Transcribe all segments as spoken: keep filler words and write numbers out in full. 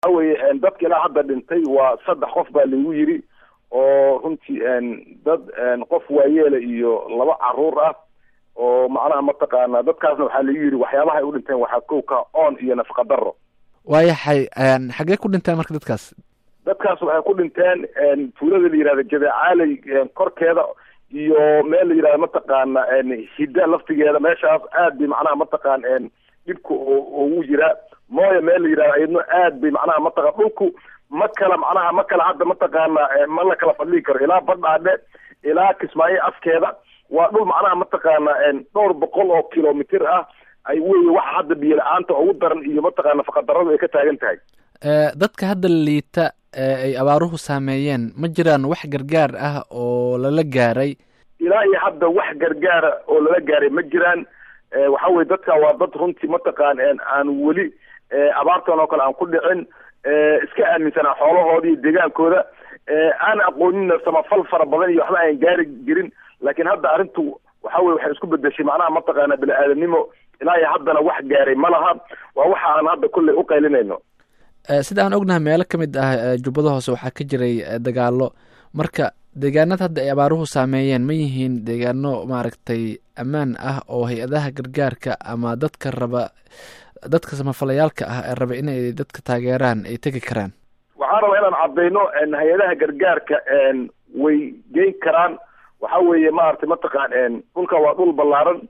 weeye dadka ilaa hadda dhintay waa saddex qof baa lagu yiri oo runtii dad qof waayeela iyo laba caruur ah oo macnaha mataqaana dadkaasna waxaa lagu yiri waxyaabaha ay u dhinteen waxaa kow ka oon iyo nafaqa daro. waayahay xagee ku dhinteen marka dadkaas? dadkaas waxay ku dhinteen tuulada la yidhahda Jabecaaley korkeeda iyo meel la yidhahda mataqaana hidda laftigeeda meeshaas aad bay macnaha mataqaana dhibku ugu jira. mooya meel la yidhahda ayadna aad bay macnaha mataqaana dhulku ma kala macnaha ma kala hadda mataqaana ma la kala fadhii karo ilaa Badhaadhe ilaa Kismaayo afkeeda waa dhul macnaha mataqaana dhowr boqol oo kilomitir ah ay weeye wax hadda biyo la'aanta ugu daran iyo mataqaana nafaqa darrada ay ka taagan tahay. dadka hadda liita ay abaaruhu saameeyeen ma jiraan wax gargaar ah oo lala gaaray? ilaa iyo hadda wax gargaara oo lala gaaray ma jiraan. waxa weeye dadka waa dad runtii mataqaana aan weli abaartan oo kale aan ku dhicin iska aaminsanaa xoolahoodii deegaankooda aan aqoonin samafal fara badan iyo waxba aan gaari jirin. laakiin hadda arrintu waxa weeye waxay isku bedeshay macnaha mataqaana bini'aadanimo ilaa iyo haddana wax gaaray ma laha. waa waxa aan hadda kulley u qaylinayno. sida aan ognahay meelo ka mid ah jubbada hoose waxaa ka jiray dagaalo. marka deegaanada hadda ay abaaruhu saameeyeen ma yihiin deegaano maaragtay ammaan ah oo hay-adaha gargaarka ama dadka raba dadka samafalayaalka ah ee raba inay dadka taageeraan ay tegi karaan? waxaan rabaa inaan caddayno hay-adaha gargaarka way geyn karaan. waxa weeye maaragtay mataqaan dhulka waa dhul ballaaran.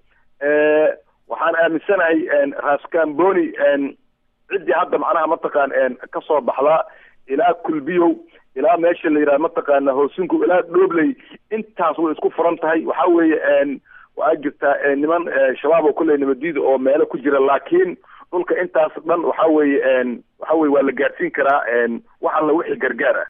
waxaan aaminsanahay Raskamboni ciddii hadda macnaha mataqaan ka soo baxdaa ilaa Kulbiyow ilaa meesha la yidhahda mataqaana Hoosinku ilaa Dhobley intaas way isku furan tahay. waxa weeye waa jirtaa niman shabaab oo kulley nabadiida oo meelo ku jira laakiin dhulka intaas dhan waxa weeye waxa weeye waa la gaarsiin karaa wax alla wixii gargaar ah.